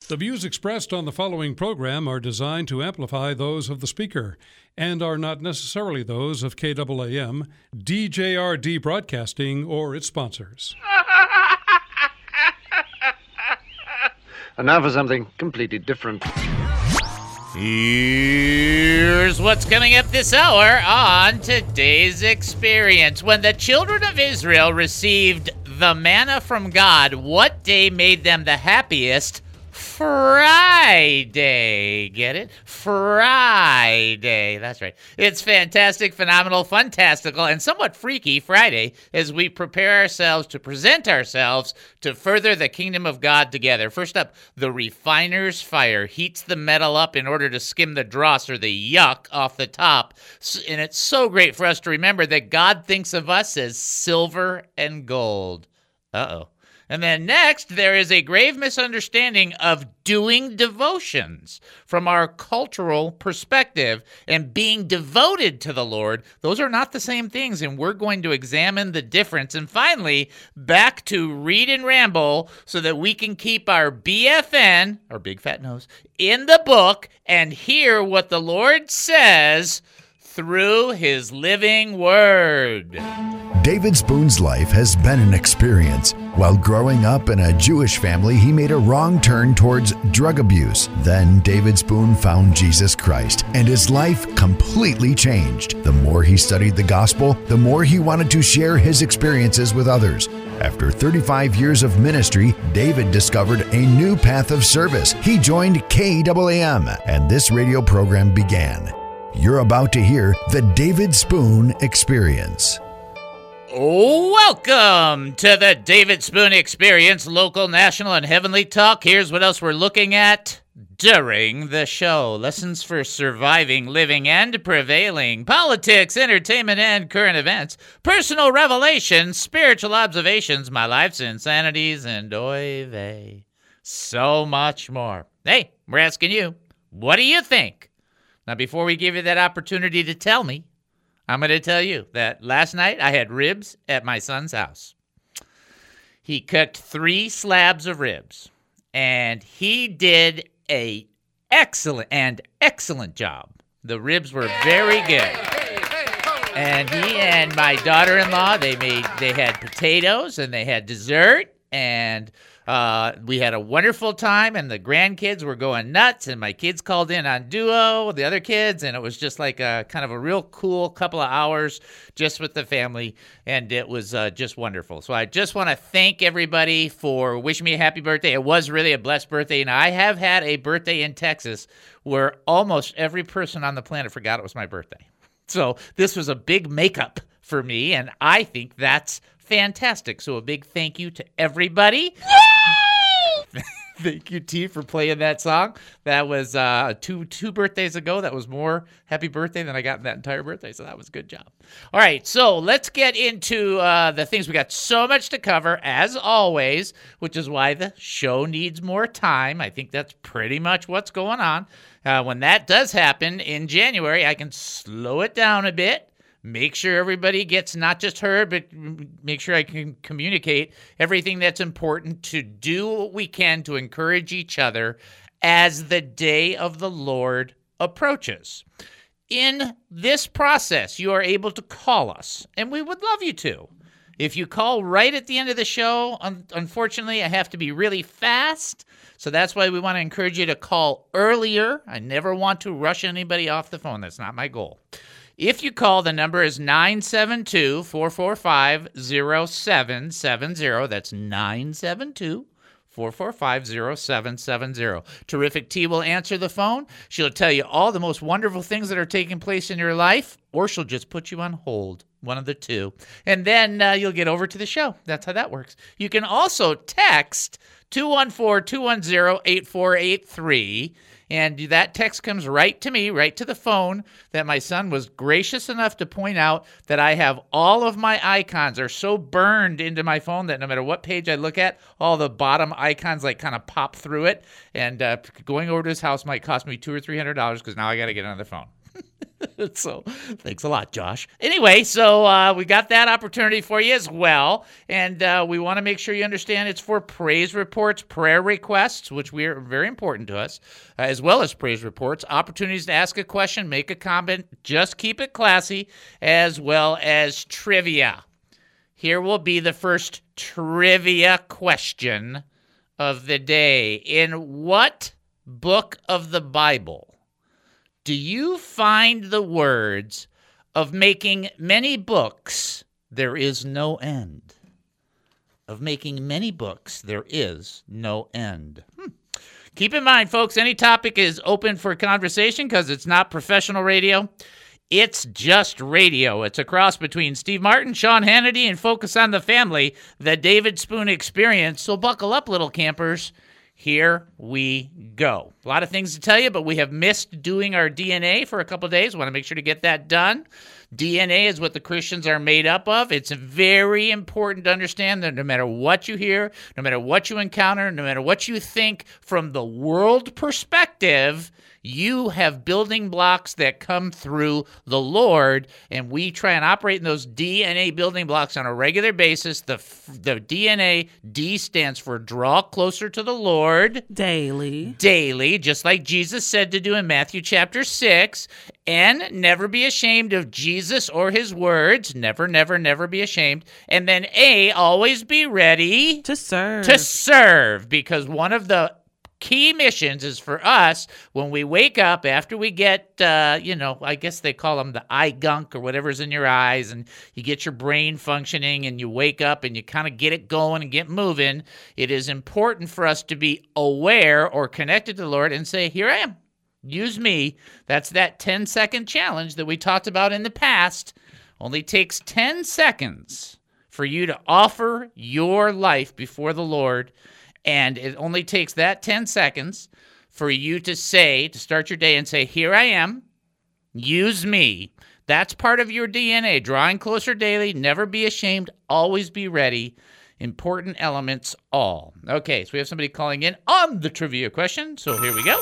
The views expressed on the following program are designed to amplify those of the speaker and are not necessarily those of KAAM, DJRD Broadcasting, or its sponsors. And now for something completely different. Here's what's coming up this hour on today's experience. When the children of Israel received the manna from God, what day made them the happiest? Friday. Get it? Friday. That's right. It's fantastic, phenomenal, fantastical, and somewhat freaky Friday as we prepare ourselves to present ourselves to further the kingdom of God together. First up, the refiner's fire heats the metal up in order to skim the dross or the yuck off the top. And it's so great for us to remember that God thinks of us as silver and gold. Uh-oh. And then next, there is a grave misunderstanding of doing devotions from our cultural perspective and being devoted to the Lord. Those are not the same things, and we're going to examine the difference. And finally, back to Read and Ramble so that we can keep our BFN, our big fat nose, in the book and hear what the Lord says through his living word. David Spoon's life has been an experience. While growing up in a Jewish family, he made a wrong turn towards drug abuse. Then David Spoon found Jesus Christ, and his life completely changed. The more he studied the gospel, the more he wanted to share his experiences with others. After 35 years of ministry, David discovered a new path of service. He joined KAAM, and this radio program began. You're about to hear the David Spoon Experience. Welcome to the David Spoon Experience, local, national, and heavenly talk. Here's what else we're looking at during the show. Lessons for surviving, living, and prevailing. Politics, entertainment, and current events. Personal revelation, spiritual observations, my life's insanities, and oy vey. So much more. Hey, we're asking you, what do you think? Now, before we give you that opportunity to tell me, I'm going to tell you that last night I had ribs at my son's house. He cooked 3 slabs of ribs, and he did an excellent job. The ribs were very good. And he and my daughter-in-law, they had potatoes, and they had dessert, and we had a wonderful time, and the grandkids were going nuts, and my kids called in on duo with the other kids, and it was just like a kind of a real cool couple of hours just with the family, and it was just wonderful. So I just want to thank everybody for wishing me a happy birthday. It was really a blessed birthday, and I have had a birthday in Texas where almost every person on the planet forgot it was my birthday. So this was a big makeup for me, and I think that's fantastic. So a big thank you to everybody. Yay! Thank you, T, for playing that song. That was two birthdays ago. That was more happy birthday than I got in that entire birthday. So that was a good job. All right, so let's get into the things. We got so much to cover, as always, which is why the show needs more time. I think that's pretty much what's going on. When that does happen in January, I can slow it down a bit. Make sure everybody gets not just heard, but make sure I can communicate everything that's important to do what we can to encourage each other as the day of the Lord approaches. In this process, you are able to call us, and we would love you to. If you call right at the end of the show, unfortunately, I have to be really fast, so that's why we want to encourage you to call earlier. I never want to rush anybody off the phone. That's not my goal. If you call, the number is 972-445-0770. That's 972-445-0770. Terrific T will answer the phone. She'll tell you all the most wonderful things that are taking place in your life, or she'll just put you on hold, one of the two. And then you'll get over to the show. That's how that works. You can also text 214-210-8483. And that text comes right to me, right to the phone, that my son was gracious enough to point out that I have all of my icons are so burned into my phone that no matter what page I look at, all the bottom icons like kind of pop through it. And going over to his house might cost me $200 or $300 because now I got to get on the phone. So thanks a lot, Josh. Anyway, so we got that opportunity for you as well. And we want to make sure you understand it's for praise reports, prayer requests, which are very important to us, as well as praise reports, opportunities to ask a question, make a comment, just keep it classy, as well as trivia. Here will be the first trivia question of the day. In what book of the Bible do you find the words of making many books there is no end? Of making many books there is no end. Keep in mind, folks, any topic is open for conversation because it's not professional radio. It's just radio. It's a cross between Steve Martin, Sean Hannity, and Focus on the Family, the David Spoon Experience. So buckle up, little campers. Here we go. A lot of things to tell you, but we have missed doing our DNA for a couple of days. Want to make sure to get that done. DNA is what the Christians are made up of. It's very important to understand that no matter what you hear, no matter what you encounter, no matter what you think from the world perspective, you have building blocks that come through the Lord, and we try and operate in those DNA building blocks on a regular basis. The DNA, D stands for draw closer to the Lord. Daily, just like Jesus said to do in Matthew chapter 6. N, never be ashamed of Jesus or his words. Never, never, never be ashamed. And then A, always be ready to serve. To serve, because one of the key missions is for us when we wake up after we get, I guess they call them the eye gunk or whatever's in your eyes, and you get your brain functioning and you wake up and you kind of get it going and get moving. It is important for us to be aware or connected to the Lord and say, here I am. Use me. That's that 10-second challenge that we talked about in the past. Only takes 10 seconds for you to offer your life before the Lord. And it only takes that 10 seconds for you to start your day and say, here I am, use me. That's part of your DNA, drawing closer daily, never be ashamed, always be ready. Important elements all. Okay, so we have somebody calling in on the trivia question, so here we go.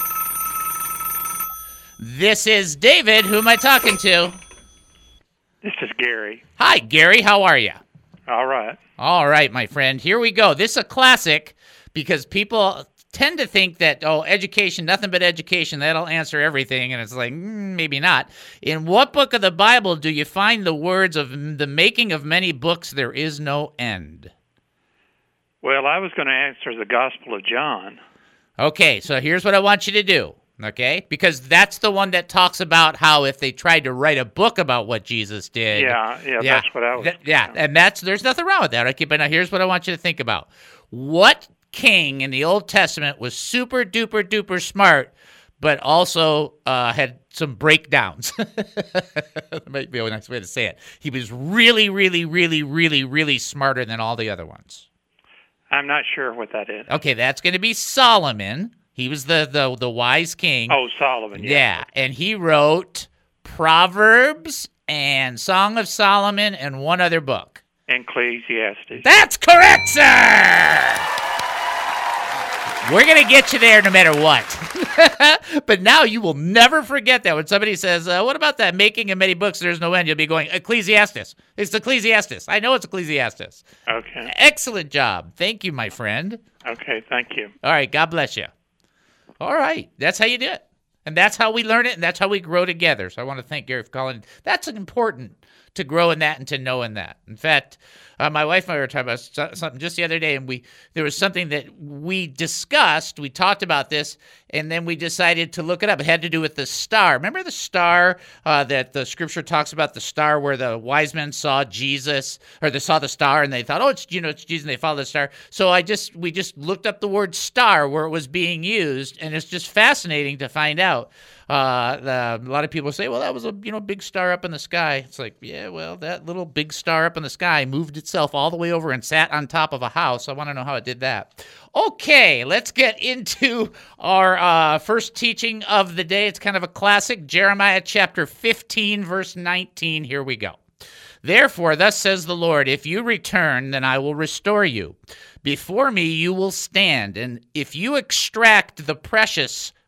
This is David. Who am I talking to? This is Gary. Hi, Gary. How are you? All right. All right, my friend. Here we go. This is a classic because people tend to think that, education, nothing but education, that'll answer everything. And it's like, maybe not. In what book of the Bible do you find the words of the making of many books there is no end? Well, I was going to answer the Gospel of John. Okay, so here's what I want you to do. Okay, because that's the one that talks about how if they tried to write a book about what Jesus did. Yeah, that's what I was. And there's nothing wrong with that. Okay, but now here's what I want you to think about. What king in the Old Testament was super duper duper smart, but also had some breakdowns? That might be a nice way to say it. He was really, really, really, really, really smarter than all the other ones. I'm not sure what that is. Okay, that's going to be Solomon. He was the wise king. Oh, Solomon, yeah. Yeah, and he wrote Proverbs and Song of Solomon and one other book. Ecclesiastes. That's correct, sir! We're going to get you there no matter what. But now you will never forget that. When somebody says, what about that making of many books there's no end? You'll be going, Ecclesiastes. It's Ecclesiastes. I know it's Ecclesiastes. Okay. Excellent job. Thank you, my friend. Okay, thank you. All right, God bless you. All right, that's how you do it. And that's how we learn it, and that's how we grow together. So I want to thank Gary for calling. That's important to grow in that and to know in that. In fact, my wife and I were talking about something just the other day, and there was something that we discussed. We talked about this, and then we decided to look it up. It had to do with the star. Remember the star that the scripture talks about, the star where the wise men saw Jesus, or they saw the star, and they thought, it's Jesus, and they followed the star. So we just looked up the word star where it was being used, and it's just fascinating to find out. A lot of people say, well, that was a big star up in the sky. It's like, yeah, well, that little big star up in the sky moved itself all the way over and sat on top of a house. I want to know how it did that. Okay, let's get into our first teaching of the day. It's kind of a classic, Jeremiah chapter 15, verse 19. Here we go. Therefore, thus says the Lord, if you return, then I will restore you. Before me you will stand, and if you extract the precious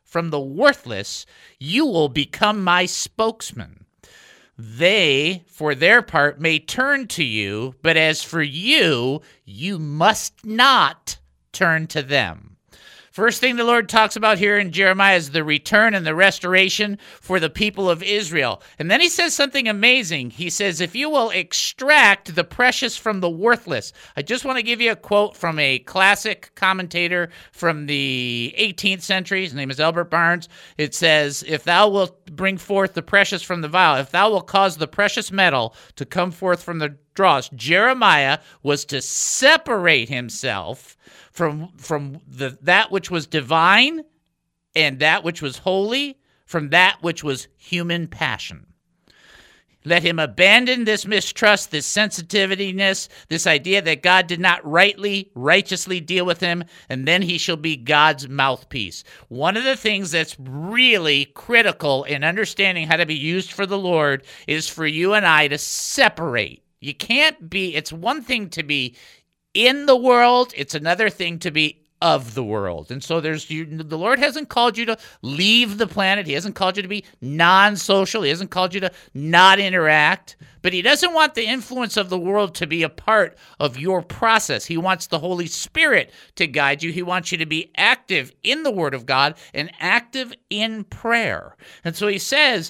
from the worthless, you will become my spokesman. They, for their part, may turn to you, but as for you, you must not turn to them. First thing the Lord talks about here in Jeremiah is the return and the restoration for the people of Israel. And then he says something amazing. He says, if you will extract the precious from the worthless. I just want to give you a quote from a classic commentator from the 18th century. His name is Albert Barnes. It says, if thou wilt bring forth the precious from the vile, if thou wilt cause the precious metal to come forth from the dross. Jeremiah was to separate himself from that which was divine and that which was holy from that which was human passion. Let him abandon this mistrust, this sensitiveness, this idea that God did not righteously deal with him, and then he shall be God's mouthpiece. One of the things that's really critical in understanding how to be used for the Lord is for you and I to separate. You can't be, it's one thing to be in the world, it's another thing to be of the world. And so the Lord hasn't called you to leave the planet. He hasn't called you to be non-social. He hasn't called you to not interact. But he doesn't want the influence of the world to be a part of your process. He wants the Holy Spirit to guide you. He wants you to be active in the Word of God and active in prayer. And so he says,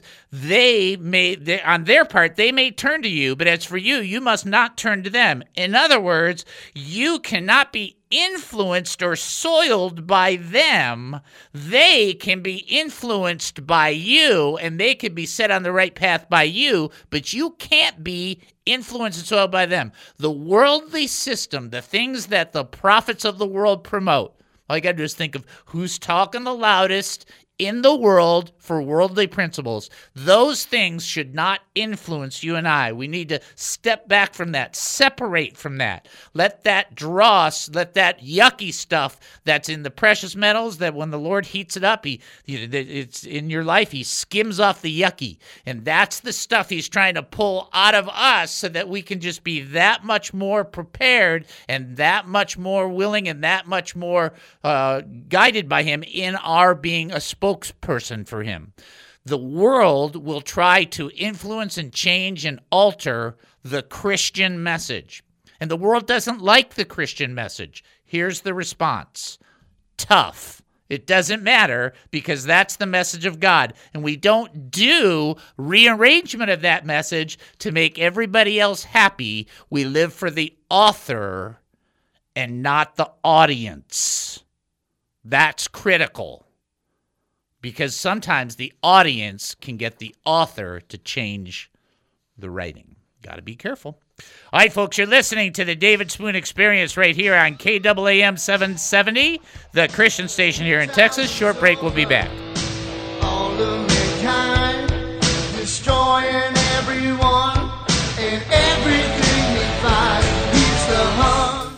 on their part, they may turn to you, but as for you, you must not turn to them. In other words, you cannot be influenced or soiled by them. They can be influenced by you, and they can be set on the right path by you, but you can't be influenced and soiled by them. The worldly system, the things that the prophets of the world promote, all you got to do is think of who's talking the loudest in the world for worldly principles. Those things should not influence you and I. We need to step back from that, separate from that. Let that dross, let that yucky stuff that's in the precious metals, that when the Lord heats it up, it's in your life, he skims off the yucky. And that's the stuff he's trying to pull out of us so that we can just be that much more prepared and that much more willing and that much more guided by him in our being a spokesperson for him. The world will try to influence and change and alter the Christian message. And the world doesn't like the Christian message. Here's the response. Tough. It doesn't matter because that's the message of God. And we don't do rearrangement of that message to make everybody else happy. We live for the author and not the audience. That's critical. Because sometimes the audience can get the author to change the writing. Got to be careful. All right, folks, you're listening to the David Spoon Experience right here on KAAM 770, the Christian station here in Texas. Short break, we'll be back. All of mankind, destroying everyone and everything they find. He's the hunt.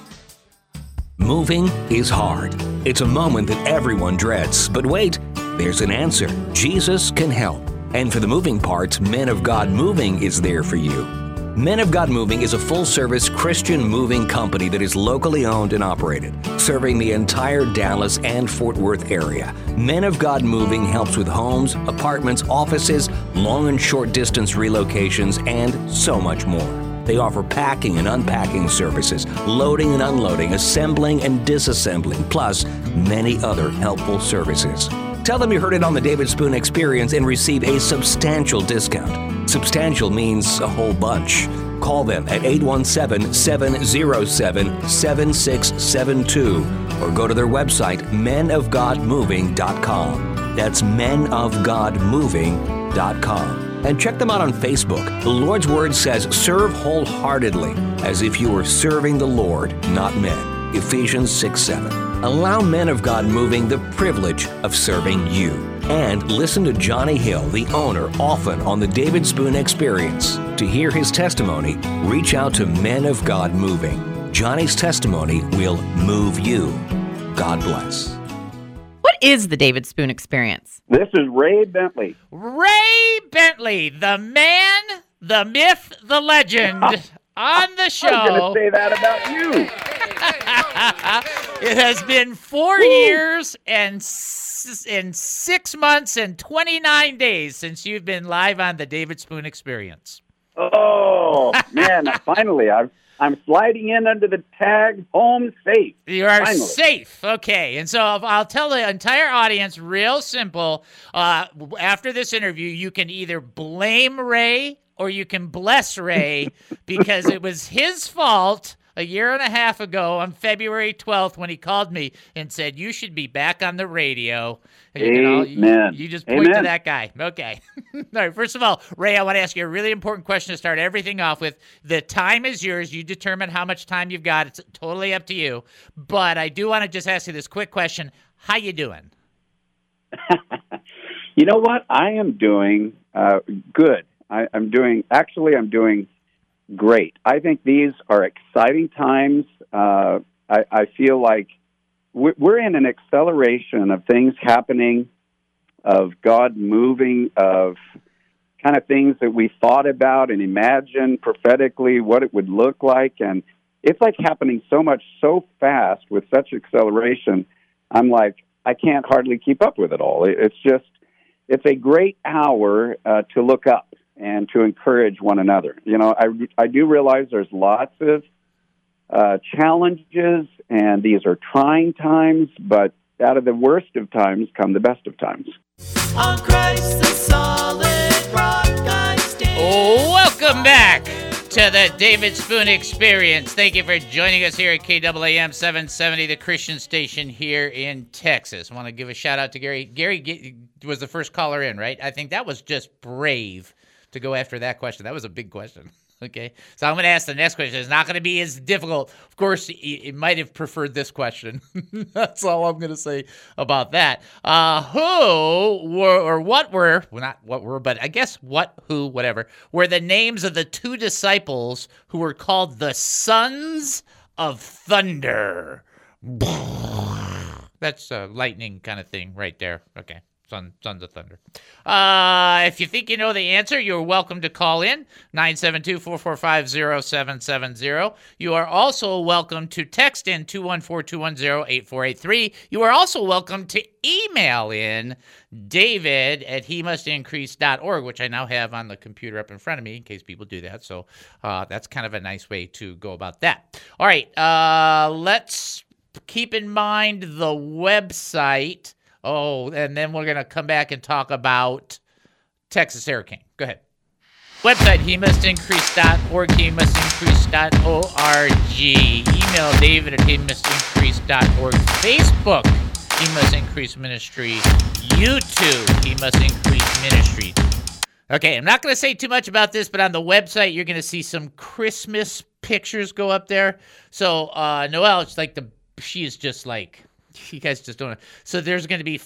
Moving is hard. It's a moment that everyone dreads. But wait, there's an answer. Jesus can help. And for the moving parts, Men of God Moving is there for you. Men of God Moving is a full-service Christian moving company that is locally owned and operated, serving the entire Dallas and Fort Worth area. Men of God Moving helps with homes, apartments, offices, long and short distance relocations, and so much more. They offer packing and unpacking services, loading and unloading, assembling and disassembling, plus many other helpful services. Tell them you heard it on the David Spoon Experience and receive a substantial discount. Substantial means a whole bunch. Call them at 817-707-7672 or go to their website, menofgodmoving.com. That's menofgodmoving.com. And check them out on Facebook. The Lord's Word says, serve wholeheartedly, as if you were serving the Lord, not men. Ephesians 6:7. Allow Men of God Moving the privilege of serving you. And listen to Johnny Hill, the owner, often on the David Spoon Experience. To hear his testimony, reach out to Men of God Moving. Johnny's testimony will move you. God bless. What is the David Spoon Experience? This is Ray Bentley. Ray Bentley, the man, the myth, the legend, on the show. I was going to say that about you. It has been 4 years and 6 months and 29 days since you've been live on the David Spoon Experience. Oh, man, finally, I'm sliding in under the tag home safe. You are finally safe. Okay. And so I'll tell the entire audience real simple. After this interview, you can either blame Ray or you can bless Ray because it was his fault a year and a half ago on February 12th when he called me and said, you should be back on the radio. And Amen. You just point to that guy. Okay. All right. First of all, Ray, I want to ask you a really important question to start everything off with. The time is yours. You determine how much time you've got. It's totally up to you. But I do want to just ask you this quick question. How you doing? You know what? I am doing good. I'm doing great. I think these are exciting times. I feel like we're in an acceleration of things happening, of God moving, of kind of things that we thought about and imagined prophetically what it would look like. And it's like happening so much so fast with such acceleration. I'm like, I can't hardly keep up with it all. It's a great hour to look up and to encourage one another. You know, I do realize there's lots of challenges, and these are trying times, but out of the worst of times come the best of times. On Christ the solid rock I stand. Welcome back to the David Spoon Experience. Thank you for joining us here at KAAM 770, the Christian station here in Texas. I want to give a shout out to Gary. Gary was the first caller in, right? I think that was just brave to go after that question. That was a big question. Okay, so I'm going to ask the next question. It's not going to be as difficult. Of course, he might have preferred this question. That's all I'm going to say about that. Whatever, were the names of the two disciples who were called the Sons of Thunder? That's a lightning kind of thing right there. Okay. Sons of Thunder. If you think you know the answer, you're welcome to call in, 972-445-0770. You are also welcome to text in 214-210-8483. You are also welcome to email in david@hemustincrease.org, which I now have on the computer up in front of me in case people do that. So that's kind of a nice way to go about that. All right, let's keep in mind the website. Oh, and then we're going to come back and talk about Texas Air King. Go ahead. Website, hemustincrease.org, hemustincrease.org. Email david@hemustincrease.org. Facebook, He Must Increase Ministry. YouTube, He Must Increase Ministry. Okay, I'm not going to say too much about this, but on the website, you're going to see some Christmas pictures go up there. So, Noelle, it's like she is just like... You guys just don't know. So there's going to be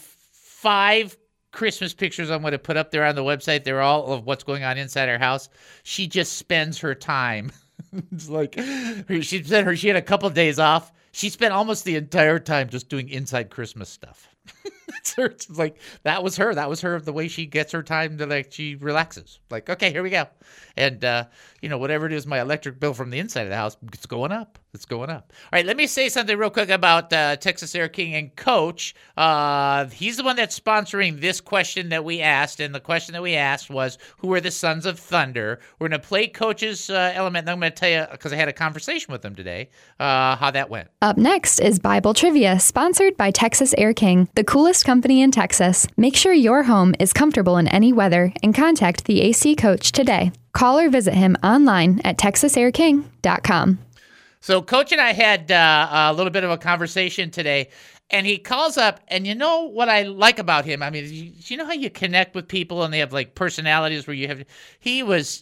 5 Christmas pictures I'm going to put up there on the website. They're all of what's going on inside her house. She just spends her time. It's like she had a couple of days off. She spent almost the entire time just doing inside Christmas stuff. It's like that was her. That was her, the way she gets her time to, like, she relaxes. Like, okay, here we go. And, whatever it is, my electric bill from the inside of the house, it's going up. It's going up. All right, let me say something real quick about Texas Air King and Coach. He's the one that's sponsoring this question that we asked. And the question that we asked was, who are the Sons of Thunder? We're going to play Coach's element. And I'm going to tell you, because I had a conversation with him today, how that went. Up next is Bible Trivia, sponsored by Texas Air King, the coolest company in Texas. Make sure your home is comfortable in any weather and contact the AC Coach today. Call or visit him online at texasairking.com. So Coach and I had a little bit of a conversation today, and he calls up, and you know what I like about him? I mean, you know how you connect with people and they have like personalities where you have, he was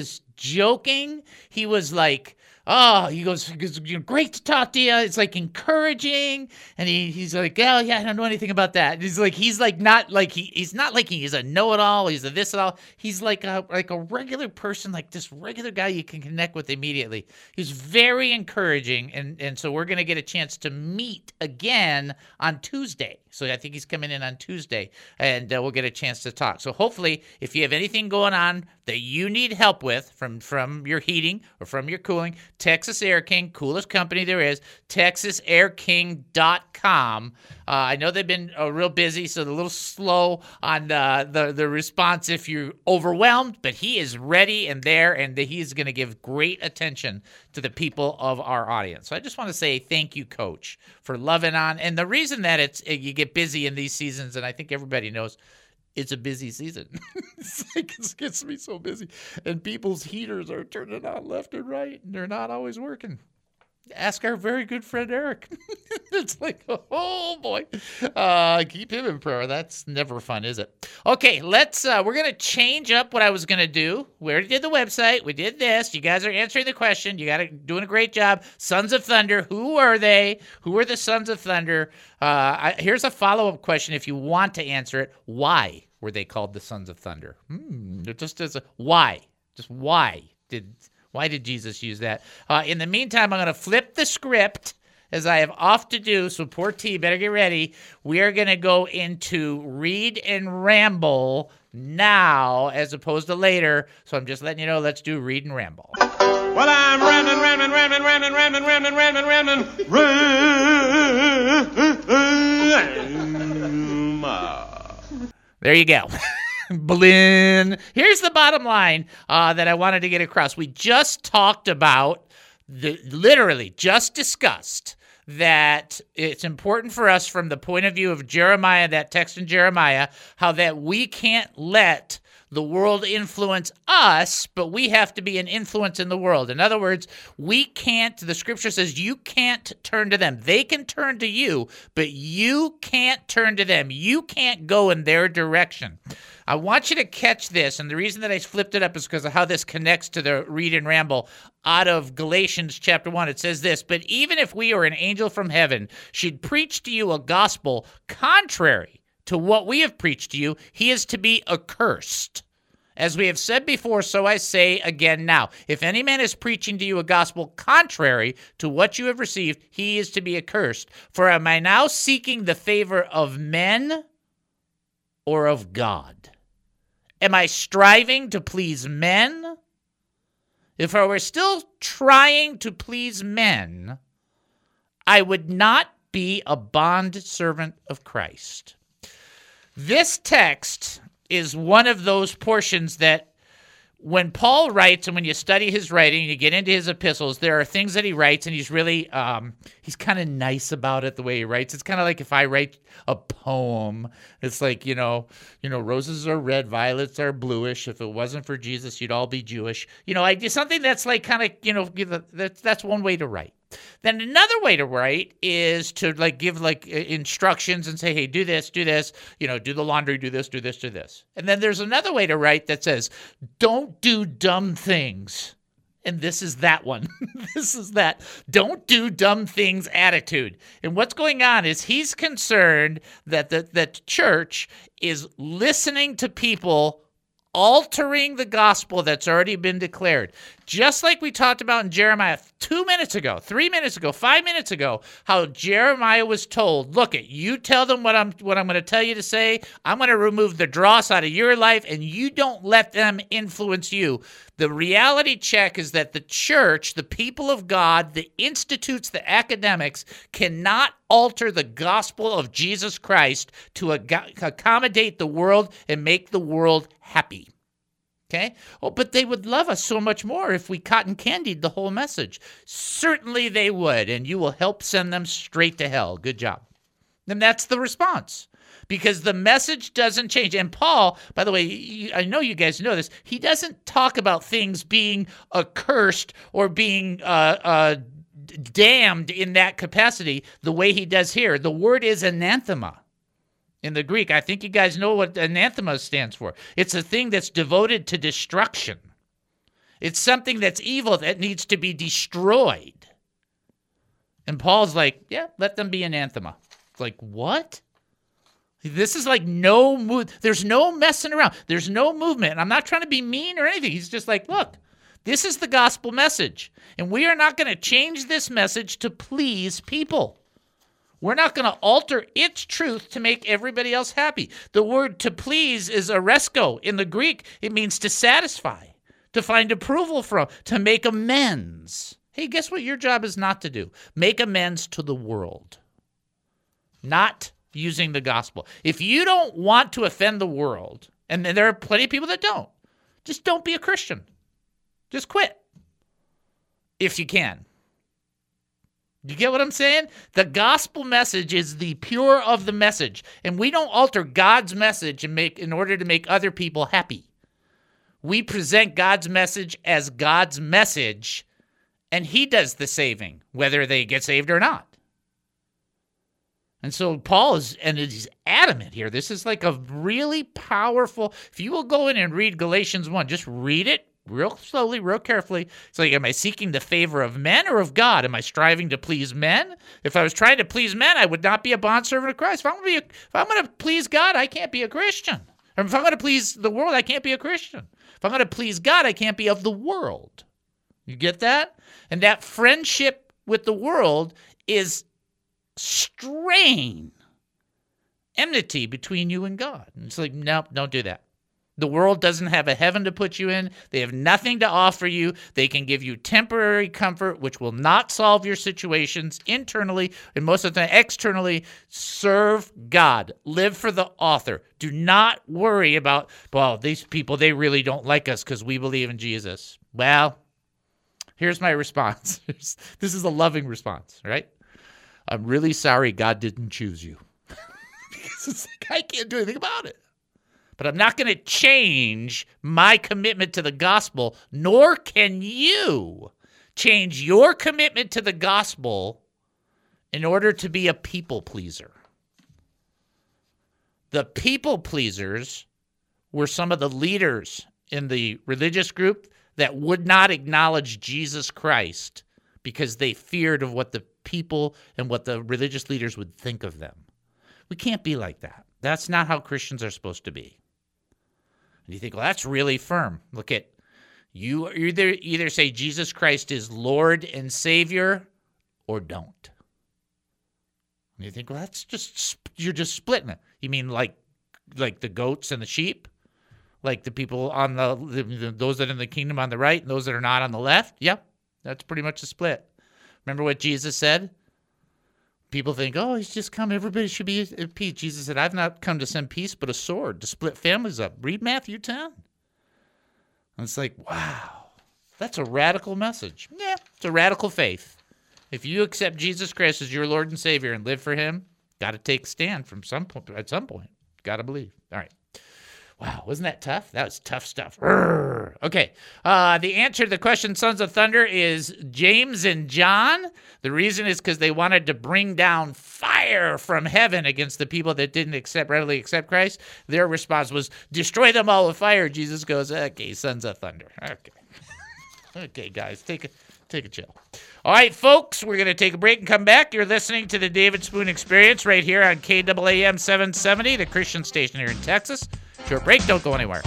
joking. He was like, oh, he goes, great to talk to you. It's like encouraging. And he's like, oh, yeah, I don't know anything about that. And he's not like he's a know-it-all. He's a this-it-all. He's like a regular person, like this regular guy you can connect with immediately. He's very encouraging. And so we're going to get a chance to meet again on Tuesday. So I think he's coming in on Tuesday, and we'll get a chance to talk. So hopefully, if you have anything going on that you need help with from your heating or from your cooling, Texas Air King, coolest company there is, TexasAirKing.com. I know they've been real busy, so they're a little slow on the response if you're overwhelmed, but he is ready and there, and he's going to give great attention to the people of our audience. So I just want to say thank you, Coach, for loving on. And the reason that you get busy in these seasons, and I think everybody knows, it's a busy season. It gets me so busy. And people's heaters are turning on left and right, and they're not always working. Ask our very good friend Eric. It's like, oh boy. Keep him in prayer. That's never fun, is it? Okay, we're going to change up what I was going to do. We already did the website. We did this. You guys are answering the question. You got doing a great job. Sons of Thunder, who are they? Who are the Sons of Thunder? Here's a follow-up question if you want to answer it. Why were they called the Sons of Thunder? Just as a why. Just why did Jesus use that? In the meantime, I'm going to flip the script as I have off to do, so poor T, better get ready. We are going to go into Read and Ramble now as opposed to later. So I'm just letting you know, let's do Read and Ramble. Well, I'm ramming. There you go. Blin. Here's the bottom line that I wanted to get across. We just talked about, literally just discussed, that it's important for us from the point of view of Jeremiah, that text in Jeremiah, how that we can't let the world influence us, but we have to be an influence in the world. In other words, we can't, the scripture says you can't turn to them. They can turn to you, but you can't turn to them. You can't go in their direction. I want you to catch this, and the reason that I flipped it up is because of how this connects to the Read and Ramble out of Galatians chapter 1. It says this, but even if we or an angel from heaven should preach to you a gospel contrary to what we have preached to you, he is to be accursed. As we have said before, so I say again now. If any man is preaching to you a gospel contrary to what you have received, he is to be accursed. For am I now seeking the favor of men or of God? Am I striving to please men? If I were still trying to please men, I would not be a bond servant of Christ. This text is one of those portions that when Paul writes, and when you study his writing, you get into his epistles, there are things that he writes, and he's really, he's kind of nice about it, the way he writes. It's kind of like if I write a poem, it's like, roses are red, violets are bluish. If it wasn't for Jesus, you'd all be Jewish. I do something that's like kind of, that's one way to write. Then another way to write is to give instructions and say, hey, do this, do the laundry, do this, do this, do this. And then there's another way to write that says, don't do dumb things. And this is that one. This is that don't do dumb things attitude. And what's going on is he's concerned that the church is listening to people altering the gospel that's already been declared. Just like we talked about in Jeremiah 2 minutes ago, 3 minutes ago, 5 minutes ago, how Jeremiah was told, look, you tell them what I'm going to tell you to say. I'm going to remove the dross out of your life, and you don't let them influence you. The reality check is that the church, the people of God, the institutes, the academics cannot alter the gospel of Jesus Christ to accommodate the world and make the world happy. Okay? Oh, but they would love us so much more if we cotton candied the whole message. Certainly they would, and you will help send them straight to hell. Good job. And that's the response. Because the message doesn't change. And Paul, by the way, I know you guys know this, he doesn't talk about things being accursed or being damned in that capacity the way he does here. The word is anathema in the Greek. I think you guys know what anathema stands for. It's a thing that's devoted to destruction. It's something that's evil that needs to be destroyed. And Paul's like, yeah, let them be anathema. It's like, what? This is like no move. There's no messing around. There's no movement. And I'm not trying to be mean or anything. He's just like, look, this is the gospel message. And we are not going to change this message to please people. We're not going to alter its truth to make everybody else happy. The word to please is aresko in the Greek. It means to satisfy, to find approval from, to make amends. Hey, guess what your job is not to do? Make amends to the world, not using the gospel. If you don't want to offend the world, and there are plenty of people that don't, just don't be a Christian. Just quit if you can. You get what I'm saying? The gospel message is the pure of the message, and we don't alter God's message in order to make other people happy. We present God's message as God's message, and he does the saving, whether they get saved or not. And so Paul is adamant here. This is like a really powerful, if you will go in and read Galatians 1, just read it real slowly, real carefully. It's like, am I seeking the favor of men or of God? Am I striving to please men? If I was trying to please men, I would not be a bondservant of Christ. If I'm going to please God, I can't be a Christian. Or if I'm going to please the world, I can't be a Christian. If I'm going to please God, I can't be of the world. You get that? And that friendship with the world is strain, enmity between you and God. And it's like, no, don't do that. The world doesn't have a heaven to put you in. They have nothing to offer you. They can give you temporary comfort, which will not solve your situations internally, and most of the time externally. Serve God. Live for the author. Do not worry about, well, these people, they really don't like us because we believe in Jesus. Well, here's my response. This is a loving response, right? I'm really sorry God didn't choose you. Because it's like, I can't do anything about it. But I'm not going to change my commitment to the gospel, nor can you change your commitment to the gospel in order to be a people pleaser. The people pleasers were some of the leaders in the religious group that would not acknowledge Jesus Christ because they feared of what the people and what the religious leaders would think of them. We can't be like that. That's not how Christians are supposed to be. And you think, well, that's really firm. Look at, you either say Jesus Christ is Lord and Savior or don't. And you think, well, that's just, you're just splitting it. You mean like the goats and the sheep? Like the people on those that are in the kingdom on the right and those that are not on the left? Yep, that's pretty much a split. Remember what Jesus said? People think, oh, he's just come. Everybody should be at peace. Jesus said, I've not come to send peace, but a sword to split families up. Read Matthew 10. And it's like, wow, that's a radical message. Yeah, it's a radical faith. If you accept Jesus Christ as your Lord and Savior and live for him, got to take a stand from at some point. Got to believe. All right. Wow, wasn't that tough? That was tough stuff. Urgh. Okay, the answer to the question, Sons of Thunder, is James and John. The reason is because they wanted to bring down fire from heaven against the people that didn't readily accept Christ. Their response was, destroy them all with fire. Jesus goes, okay, Sons of Thunder. Okay. Okay, guys, take a chill. All right, folks, we're going to take a break and come back. You're listening to the David Spoon Experience right here on KAAM 770, the Christian station here in Texas. Short break, don't go anywhere.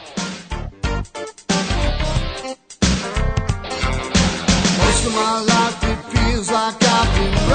Most of my life it feels like I've been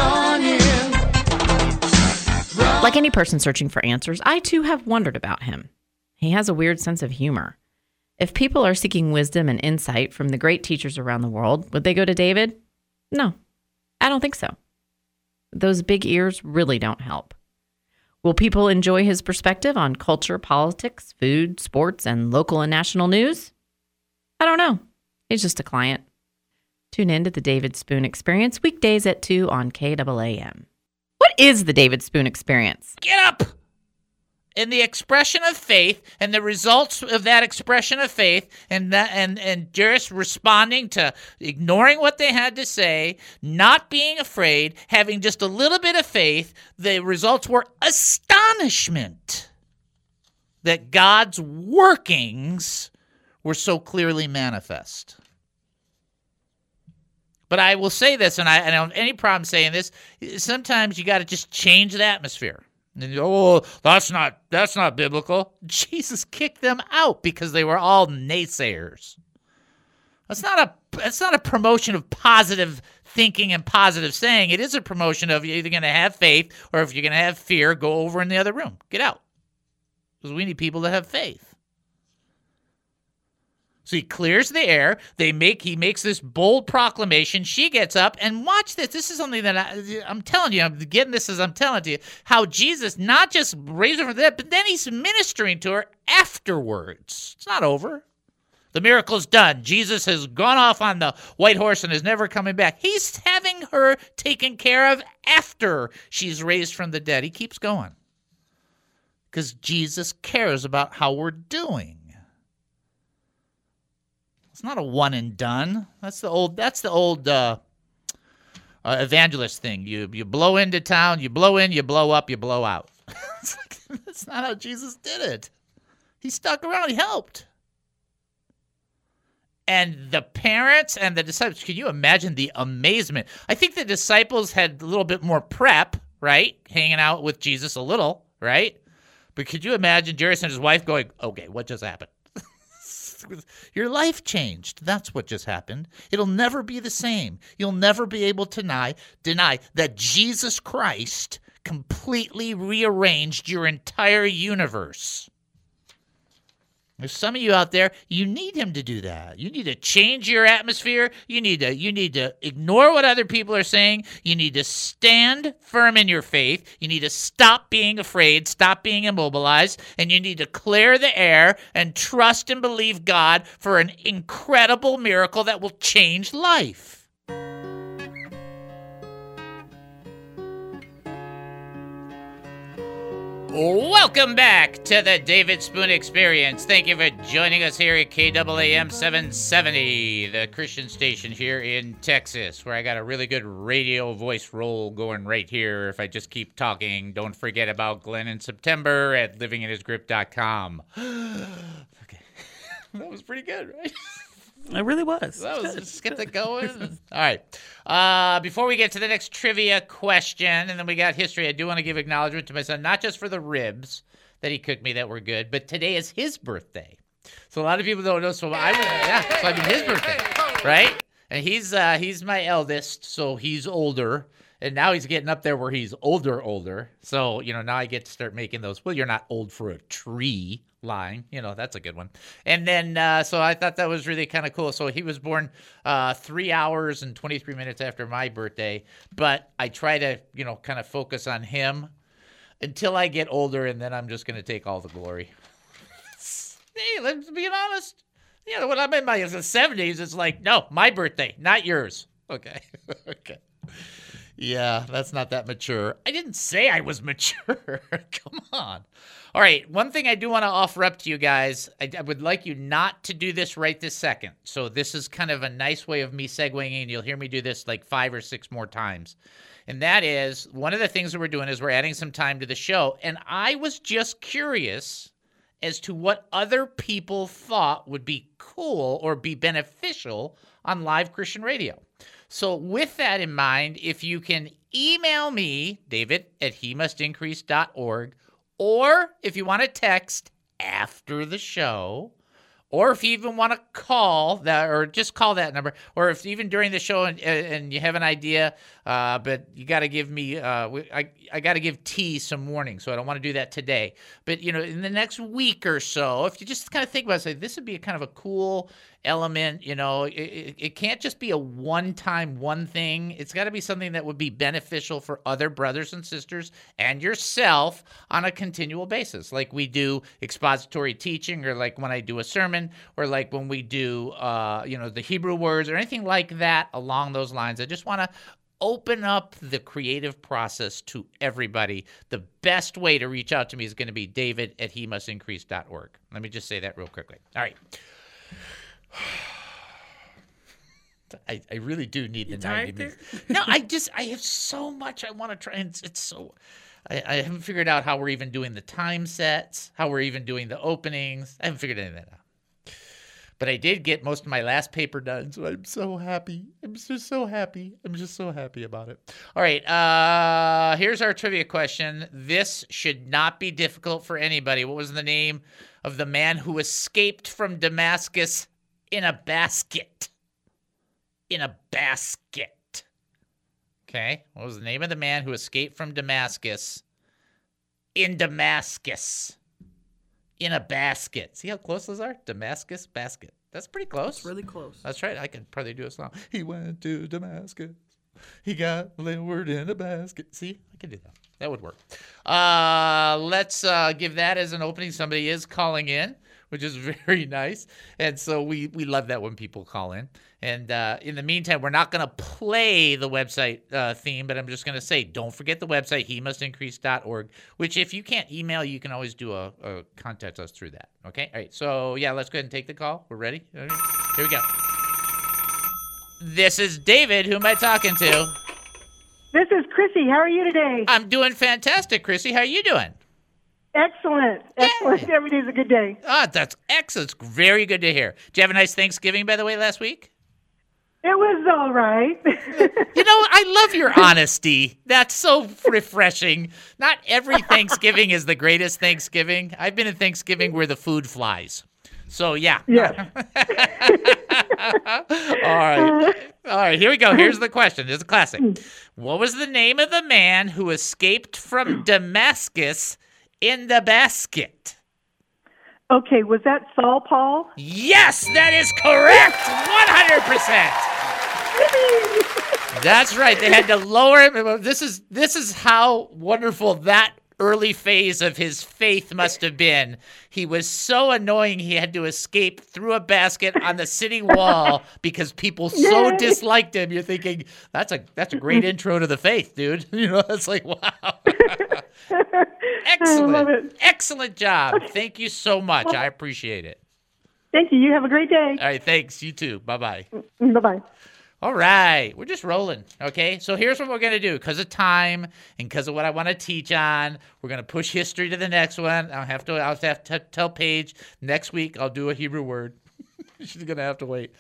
running. Like any person searching for answers, I too have wondered about him. He has a weird sense of humor. If people are seeking wisdom and insight from the great teachers around the world, would they go to David? No, I don't think so. Those big ears really don't help. Will people enjoy his perspective on culture, politics, food, sports, and local and national news? I don't know. He's just a client. Tune in to the David Spoon Experience weekdays at 2 on KAAM. What is the David Spoon Experience? Get up! And the expression of faith and the results of that expression of faith and just responding to ignoring what they had to say, not being afraid, having just a little bit of faith, the results were astonishment that God's workings were so clearly manifest. But I will say this, and I don't have any problem saying this, sometimes you got to just change the atmosphere. And, oh, that's not biblical. Jesus kicked them out because they were all naysayers. That's not a promotion of positive thinking and positive saying. It is a promotion of you're either going to have faith or if you're going to have fear, go over in the other room. Get out. Because we need people that have faith. So he clears the air. He makes this bold proclamation. She gets up and watch this. This is something that I'm telling you. I'm getting this as I'm telling you. How Jesus not just raised her from the dead, but then he's ministering to her afterwards. It's not over. The miracle's done. Jesus has gone off on the white horse and is never coming back. He's having her taken care of after she's raised from the dead. He keeps going. Because Jesus cares about how we're doing. It's not a one and done. That's the old evangelist thing. You blow into town, you blow in, you blow up, you blow out. That's not how Jesus did it. He stuck around. He helped. And the parents and the disciples, can you imagine the amazement? I think the disciples had a little bit more prep, right? Hanging out with Jesus a little, right? But could you imagine Jairus and his wife going, okay, what just happened? Your life changed. That's what just happened. It'll never be the same. You'll never be able to deny that Jesus Christ completely rearranged your entire universe. There's some of you out there, you need him to do that. You need to change your atmosphere. You need to ignore what other people are saying. You need to stand firm in your faith. You need to stop being afraid, stop being immobilized, and you need to clear the air and trust and believe God for an incredible miracle that will change life. Welcome back to the David Spoon Experience. Thank you for joining us here at KAAM 770, the Christian station here in Texas, where I got a really good radio voice roll going right here. If I just keep talking, don't forget about Glenn in September at livinginhisgrip.com. Okay, that was pretty good, right? It really was. Just get that going. All right. Before we get to the next trivia question, and then we got history, I do want to give acknowledgement to my son, not just for the ribs that he cooked me that were good, but today is his birthday. So a lot of people don't know. So I mean his birthday, right? And he's my eldest, so he's older. And now he's getting up there where he's older. So, now I get to start making those, well, you're not old for a tree line. That's a good one. And then, so I thought that was really kind of cool. So he was born 3 hours and 23 minutes after my birthday. But I try to, kind of focus on him until I get older, and then I'm just going to take all the glory. Hey, let's be honest. When I'm in my 70s, it's like, no, my birthday, not yours. Okay. Okay. Yeah, that's not that mature. I didn't say I was mature. Come on. All right, one thing I do want to offer up to you guys, I would like you not to do this right this second. So this is kind of a nice way of me segueing in. You'll hear me do this like 5 or 6 more times. And that is, one of the things that we're doing is we're adding some time to the show. And I was just curious as to what other people thought would be cool or be beneficial on live Christian radio. So with that in mind, if you can email me, david@hemustincrease.org, or if you want to text after the show, or if you even want to call that, or just call that number, or if even during the show and you have an idea, but you got to give me, I got to give T some warning, so I don't want to do that today. But, in the next week or so, if you just kind of think about it, say, this would be a kind of a cool element, it can't just be a one-time one thing. It's got to be something that would be beneficial for other brothers and sisters and yourself on a continual basis, like we do expository teaching, or like when I do a sermon, or like when we do, the Hebrew words, or anything like that along those lines. I just want to open up the creative process to everybody. The best way to reach out to me is going to be david@hemustincrease.org. Let me just say that real quickly. All right. I really do need the 90 minutes. No, I have so much I want to try, and it's so, I haven't figured out how we're even doing the time sets, how we're even doing the openings. I haven't figured any of that out. But I did get most of my last paper done, so I'm so happy. I'm just so happy. I'm just so happy about it. All right, here's our trivia question. This should not be difficult for anybody. What was the name of the man who escaped from Damascus in a basket? In a basket. Okay. What was the name of the man who escaped from Damascus in Damascus in a basket? See how close those are? Damascus basket. That's pretty close. It's really close. That's right. I could probably do a song. He went to Damascus. He got Lord in a basket. See, I could do that. That would work. Let's give that as an opening. Somebody is calling in, which is very nice. And so we love that when people call in. And in the meantime, we're not going to play the website theme, but I'm just going to say, don't forget the website, hemustincrease.org, which if you can't email, you can always do a contact us through that. Okay? All right. So, yeah, let's go ahead and take the call. We're ready? Here we go. This is David. Who am I talking to? This is Chrissy. How are you today? I'm doing fantastic, Chrissy. How are you doing? Excellent. Excellent. Every day's a good day. Oh, that's excellent. It's very good to hear. Did you have a nice Thanksgiving, by the way, last week? It was all right. You know, I love your honesty. That's so refreshing. Not every Thanksgiving is the greatest Thanksgiving. I've been in Thanksgiving where the food flies. So, yeah. Yeah. All right, here we go. Here's the question. This is a classic. What was the name of the man who escaped from Damascus in the basket? Okay, was that Saul Paul? Yes, that is correct. 100%. That's right. They had to lower him. This is how wonderful that early phase of his faith must have been. He was so annoying he had to escape through a basket on the city wall because people so disliked him. You're thinking, that's a great intro to the faith, dude. You know, it's like, wow. Excellent. I love it. Excellent job. Thank you so much. I appreciate it. Thank you. You have a great day. All right, thanks. You too. Bye-bye. Bye-bye. All right. We're just rolling, okay? So here's what we're going to do. Because of time and because of what I want to teach on, we're going to push history to the next one. I'll have to tell Paige next week I'll do a Hebrew word. She's going to have to wait.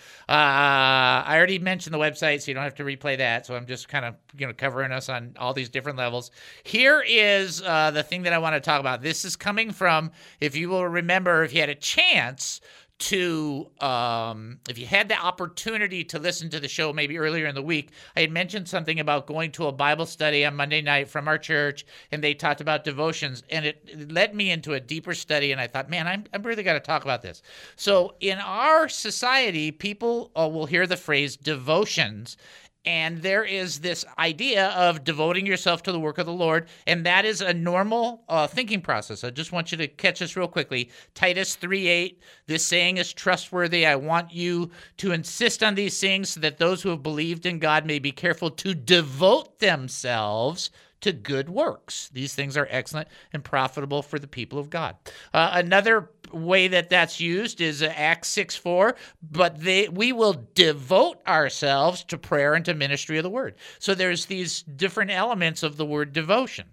I already mentioned the website, so you don't have to replay that. So I'm just kind of covering us on all these different levels. Here is the thing that I want to talk about. This is coming from, if you will remember, if you had a chance to, if you had the opportunity to listen to the show maybe earlier in the week, I had mentioned something about going to a Bible study on Monday night from our church, and they talked about devotions, and it led me into a deeper study, and I thought, man, I'm really got to talk about this. So in our society, people will hear the phrase devotions, and there is this idea of devoting yourself to the work of the Lord, and that is a normal thinking process. I just want you to catch this real quickly. Titus 3:8, this saying is trustworthy. I want you to insist on these things so that those who have believed in God may be careful to devote themselves to good works. These things are excellent and profitable for the people of God. Another way that that's used is Acts 6:4, but we will devote ourselves to prayer and to ministry of the word. So there's these different elements of the word devotion.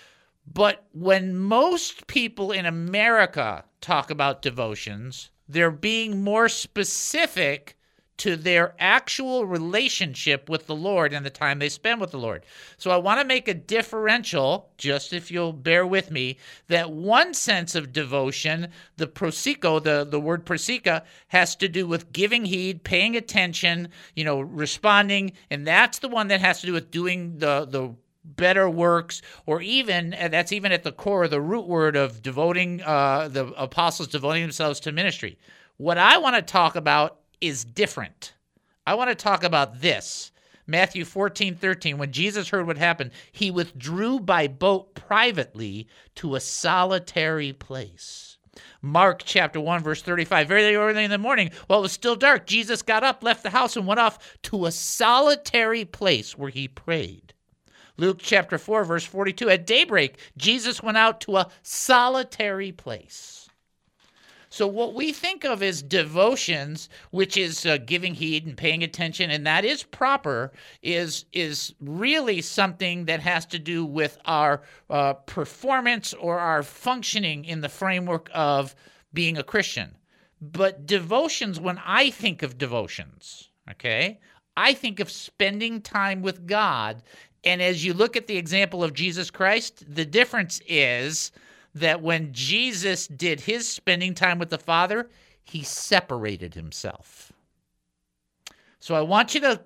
But when most people in America talk about devotions, they're being more specific to their actual relationship with the Lord and the time they spend with the Lord. So I want to make a differential, just if you'll bear with me, that one sense of devotion, the prosiko, the word prosika, has to do with giving heed, paying attention, responding, and that's the one that has to do with doing the better works, or even, that's even at the core of the root word of devoting, the apostles devoting themselves to ministry. What I want to talk about is different. I want to talk about this. Matthew 14:13, when Jesus heard what happened, he withdrew by boat privately to a solitary place. Mark chapter 1, verse 35, very early in the morning, while it was still dark, Jesus got up, left the house, and went off to a solitary place where he prayed. Luke chapter 4, verse 42, at daybreak, Jesus went out to a solitary place. So what we think of as devotions, which is giving heed and paying attention, and that is proper, is really something that has to do with our performance or our functioning in the framework of being a Christian. But devotions, when I think of devotions, okay, I think of spending time with God. And as you look at the example of Jesus Christ, the difference is that when Jesus did his spending time with the Father, he separated himself. So I want you to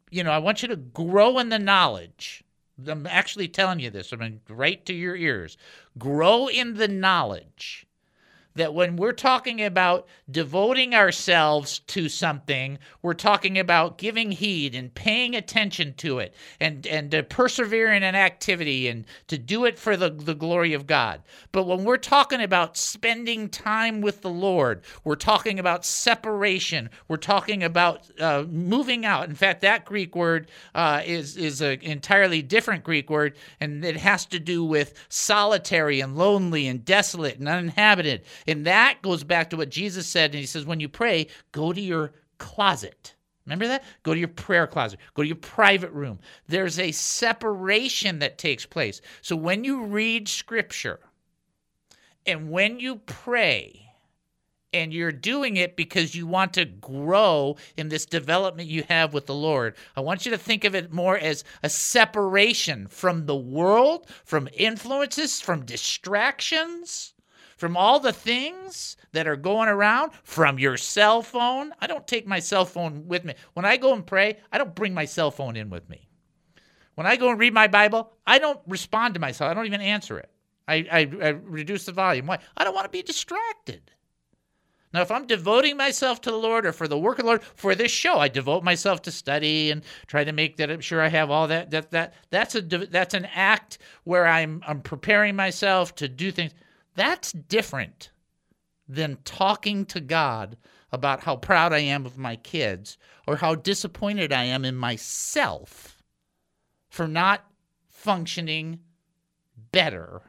I want you to grow in the knowledge. I'm actually telling you this. I'm going right to your ears. Grow in the knowledge that when we're talking about devoting ourselves to something, we're talking about giving heed and paying attention to it and to persevere in an activity and to do it for the glory of God. But when we're talking about spending time with the Lord, we're talking about separation. We're talking about moving out. In fact, that Greek word is an entirely different Greek word, and it has to do with solitary and lonely and desolate and uninhabited. And that goes back to what Jesus said, and he says, when you pray, go to your closet. Remember that? Go to your prayer closet. Go to your private room. There's a separation that takes place. So when you read Scripture and when you pray, and you're doing it because you want to grow in this development you have with the Lord, I want you to think of it more as a separation from the world, from influences, from distractions, from all the things that are going around, from your cell phone. I don't take my cell phone with me. When I go and pray, I don't bring my cell phone in with me. When I go and read my Bible, I don't respond to myself. I don't even answer it. I reduce the volume. Why? I don't want to be distracted. Now, if I'm devoting myself to the Lord or for the work of the Lord, for this show, I devote myself to study and try to make that. I'm sure I have all that. That's an act where I'm preparing myself to do things. That's different than talking to God about how proud I am of my kids or how disappointed I am in myself for not functioning better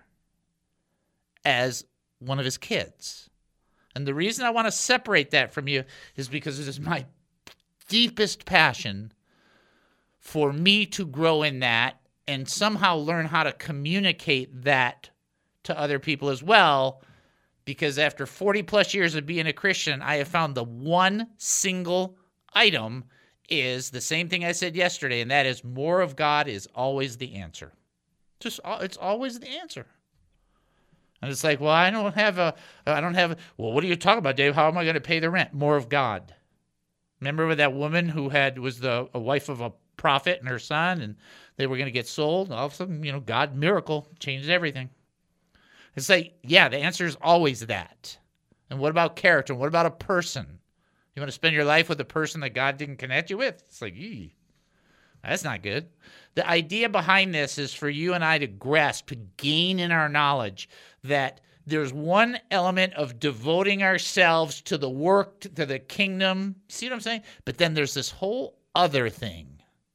as one of his kids. And the reason I want to separate that from you is because it is my deepest passion for me to grow in that and somehow learn how to communicate that to other people as well, because after 40 plus years of being a Christian, I have found the one single item is the same thing I said yesterday, and that is more of God is always the answer. It's always the answer. And it's like, well, I don't have, well, what are you talking about, Dave? How am I going to pay the rent? More of God. Remember with that woman who was a wife of a prophet and her son, and they were going to get sold, and all of a sudden, God, miracle, changed everything. It's like, yeah, the answer is always that. And what about character? What about a person? You want to spend your life with a person that God didn't connect you with? It's like, that's not good. The idea behind this is for you and I to grasp, to gain in our knowledge that there's one element of devoting ourselves to the work, to the kingdom. See what I'm saying? But then there's this whole other thing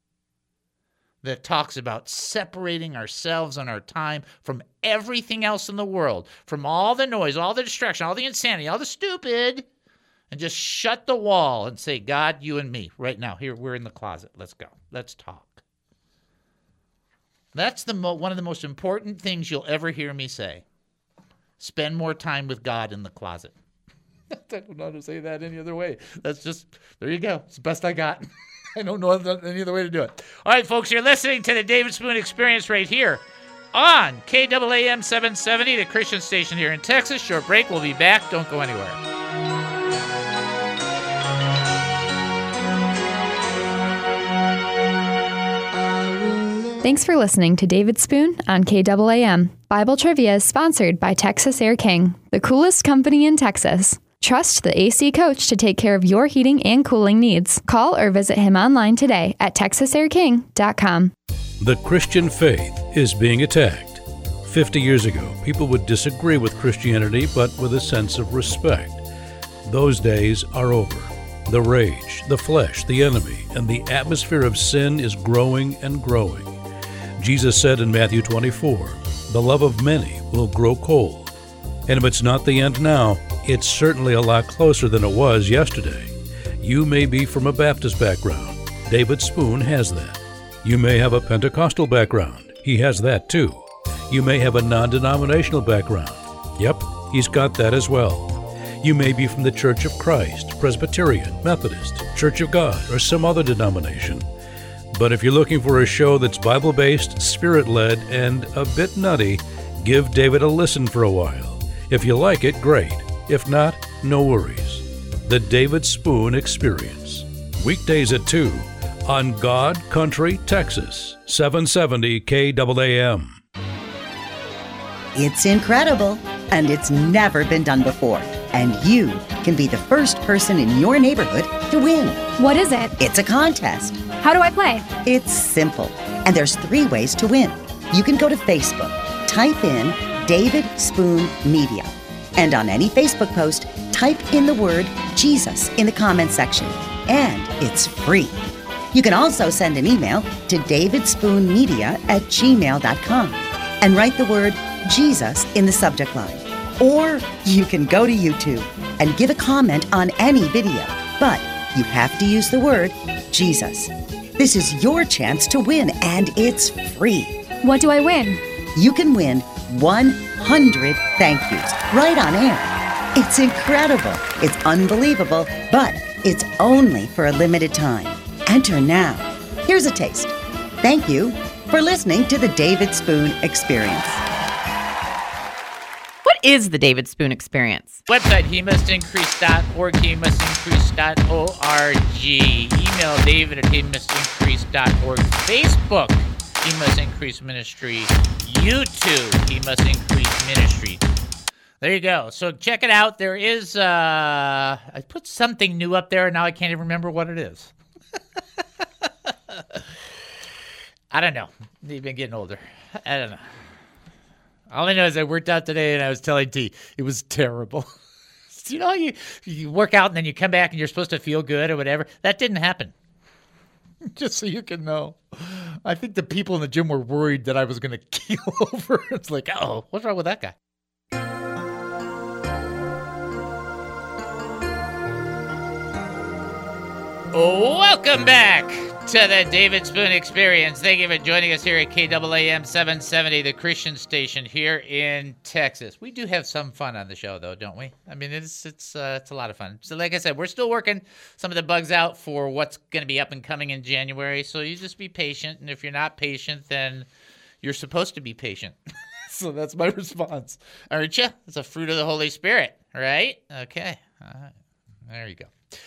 that talks about separating ourselves and our time from everything else in the world, from all the noise, all the distraction, all the insanity, all the stupid, and just shut the wall and say, God, you and me, right now, here, we're in the closet. Let's go. Let's talk. That's one of the most important things you'll ever hear me say. Spend more time with God in the closet. I don't know how to say that any other way. That's just, there you go. It's the best I got. I don't know any other way to do it. All right, folks, you're listening to the David Spoon Experience right here on KAAM 770, the Christian station here in Texas. Short break. We'll be back. Don't go anywhere. Thanks for listening to David Spoon on KAAM. Bible Trivia is sponsored by Texas Air King, the coolest company in Texas. Trust the AC coach to take care of your heating and cooling needs. Call or visit him online today at texasairking.com. The Christian faith is being attacked. 50 years ago, people would disagree with Christianity, but with a sense of respect. Those days are over. The rage, the flesh, the enemy, and the atmosphere of sin is growing and growing. Jesus said in Matthew 24, the love of many will grow cold. And if it's not the end now, it's certainly a lot closer than it was yesterday. You may be from a Baptist background. David Spoon has that. You may have a Pentecostal background. He has that too. You may have a non-denominational background. Yep, he's got that as well. You may be from the Church of Christ, Presbyterian, Methodist, Church of God, or some other denomination. But if you're looking for a show that's Bible-based, Spirit-led, and a bit nutty, give David a listen for a while. If you like it, great. If not, no worries. The David Spoon Experience. Weekdays at 2 on God Country, Texas, 770 KAAM. It's incredible, and it's never been done before. And you can be the first person in your neighborhood to win. What is it? It's a contest. How do I play? It's simple, and there's 3 ways to win. You can go to Facebook, type in David Spoon Media, and on any Facebook post, type in the word Jesus in the comments section, and it's free. You can also send an email to davidspoonmedia@gmail.com and write the word Jesus in the subject line. Or you can go to YouTube and give a comment on any video, but you have to use the word Jesus. This is your chance to win, and it's free. What do I win? You can win 100 thank yous right on air. It's incredible. It's unbelievable, but it's only for a limited time. Enter now. Here's a taste. Thank you for listening to the David Spoon Experience. What is the David Spoon Experience? Website, hemustincrease.org, hemustincrease.org. Email david@hemustincrease.org. Facebook, He Must Increase Ministry. YouTube, He Must Increase Ministry. There you go. So check it out. There is, I put something new up there, and now I can't even remember what it is. I don't know. You've been getting older. I don't know. All I know is I worked out today, and I was telling T, it was terrible. You know, you work out, and then you come back, and you're supposed to feel good or whatever. That didn't happen. Just so you can know. I think the people in the gym were worried that I was going to keel over. It's like, oh, what's wrong with that guy? Welcome back to the David Spoon Experience. Thank you for joining us here at KAAM 770, the Christian station here in Texas. We do have some fun on the show, though, don't we? I mean, it's a lot of fun. So like I said, we're still working some of the bugs out for what's going to be up and coming in January. So you just be patient. And if you're not patient, then you're supposed to be patient. So that's my response. Aren't you? It's a fruit of the Holy Spirit, right? Okay. All right. There you go.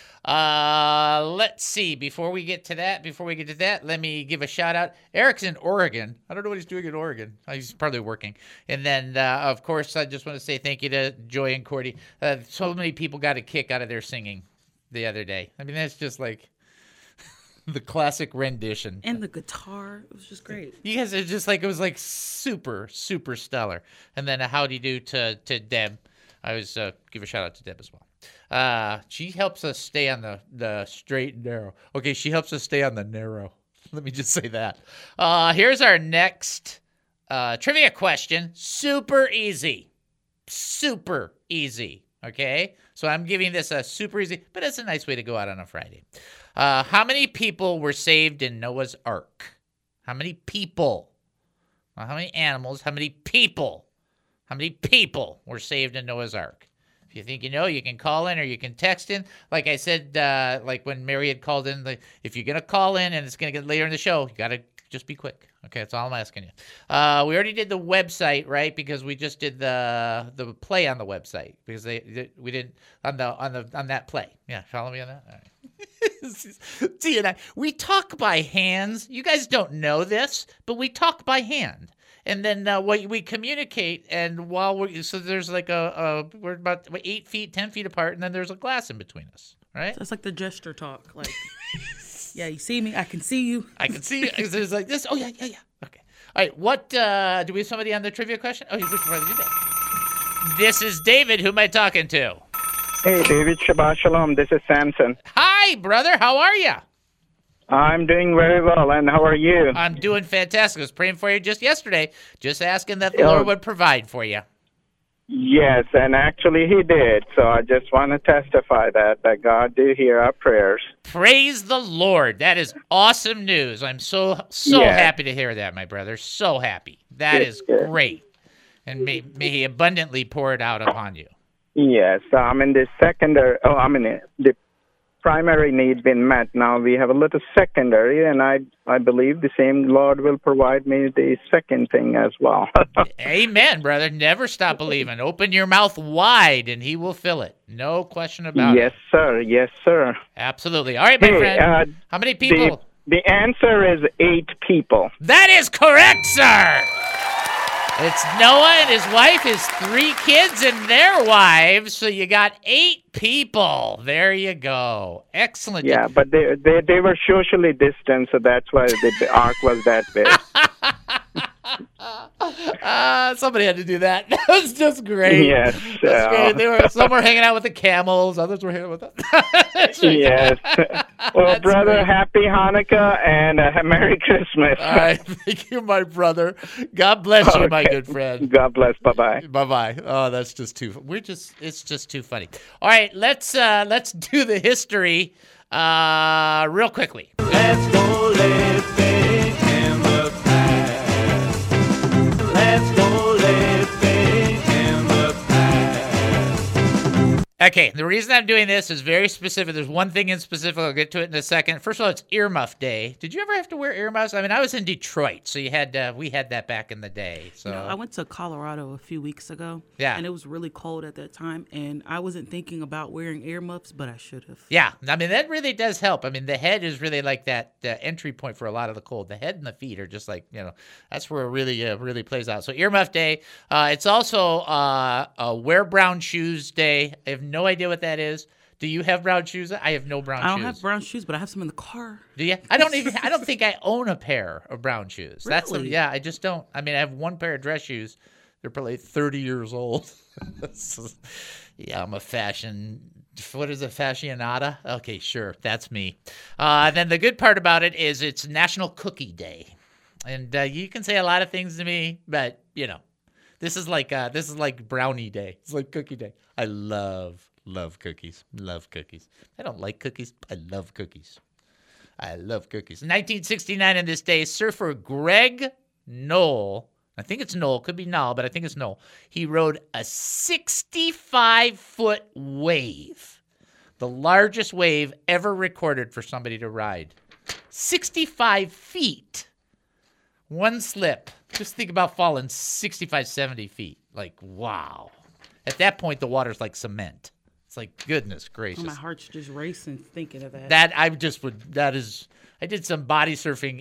Let's see. Before we get to that, let me give a shout out. Eric's in Oregon. I don't know what he's doing in Oregon. He's probably working. And then, of course, I just want to say thank you to Joy and Cordy. So many people got a kick out of their singing the other day. I mean, that's just like the classic rendition. And the guitar. It was just great. You guys, it was like super, super stellar. And then a howdy do to Deb. I always give a shout out to Deb as well. She helps us stay on the straight and narrow. Okay, she helps us stay on the narrow. Let me just say that. Here's our next trivia question. Super easy. Super easy. Okay? So I'm giving this a super easy, but it's a nice way to go out on a Friday. How many people were saved in Noah's Ark? How many people? Not how many animals, how many people? How many people were saved in Noah's Ark? If you think you know, you can call in or you can text in. Like I said, like when Mary had called in, if you're going to call in and it's going to get later in the show, you got to just be quick. Okay, that's all I'm asking you. We already did the website, right? Because we just did the play on the website because we didn't on that play. Yeah, follow me on that. All right. T and I, we talk by hands. You guys don't know this, but we talk by hand. And then we communicate, and so there's like we're about 8 feet, 10 feet apart, and then there's a glass in between us, right? So it's like the gesture talk. Like, yeah, you see me, I can see you. I can see you. It's like this. Oh, yeah. Okay. All right, what, do we have somebody on the trivia question? Oh, we should probably do that. This is David. Who am I talking to? Hey, David. Shabbat Shalom. This is Samson. Hi, brother. How are you? I'm doing very well, and how are you? I'm doing fantastic. I was praying for you just yesterday, just asking that the Lord would provide for you. Yes, and actually he did. So I just want to testify that God did hear our prayers. Praise the Lord. That is awesome news. I'm so happy to hear that, my brother. So happy. That is great. And may he abundantly pour it out upon you. Yes, I'm in the the primary need been met. Now we have a little secondary, and I believe the same Lord will provide me the second thing as well. Amen, brother. Never stop believing. Open your mouth wide, and he will fill it. No question about it. Yes, sir. Yes, sir. Absolutely. All right, my friend. How many people? The answer is 8 people. That is correct, sir. It's Noah and his wife, his 3 kids and their wives. So you got 8 people. There you go. Excellent. Yeah, but they were socially distanced, so that's why the ark was that big. Somebody had to do that. That was just great. Yes. That's great. Some were hanging out with the camels. Others were hanging with the... Yes. Well, that's brother, great. Happy Hanukkah and Merry Christmas. All right. Thank you, my brother. God bless you, my good friend. God bless. Bye-bye. Bye-bye. Oh, that's just too... It's just too funny. All right. Let's do the history real quickly. Let's go living in the past. Let's go living in the past. Okay, the reason I'm doing this is very specific. There's one thing in specific. I'll get to it in a second. First of all, it's earmuff day. Did you ever have to wear earmuffs? I mean, I was in Detroit, so we had that back in the day. So I went to Colorado a few weeks ago. Yeah. And it was really cold at that time, and I wasn't thinking about wearing earmuffs, but I should have. Yeah, I mean, that really does help. I mean, the head is really like that entry point for a lot of the cold. The head and the feet are just like, that's where it really plays out. So earmuff day. It's also wear brown shoes day. I have no idea what that is. Do you have brown shoes? I have no brown shoes. I don't have brown shoes, but I have some in the car. Do you? I don't think I own a pair of brown shoes. Really? I just don't. I mean, I have one pair of dress shoes. They're probably 30 years old. Yeah, I'm a fashionata? Okay, sure. That's me. Then the good part about it is it's National Cookie Day. And you can say a lot of things to me, but, this is like brownie day. It's like cookie day. I love cookies. Love cookies. I don't like cookies. I love cookies. I love cookies. In 1969 on this day, surfer Greg Knoll, I think it's Knoll, could be Knoll, but I think it's Knoll. He rode a 65-foot wave, the largest wave ever recorded for somebody to ride. 65 feet. One slip. Just think about falling 65, 70 feet. Like, wow. At that point, the water's like cement. It's like, goodness gracious. Oh, my heart's just racing thinking of that. I did some body surfing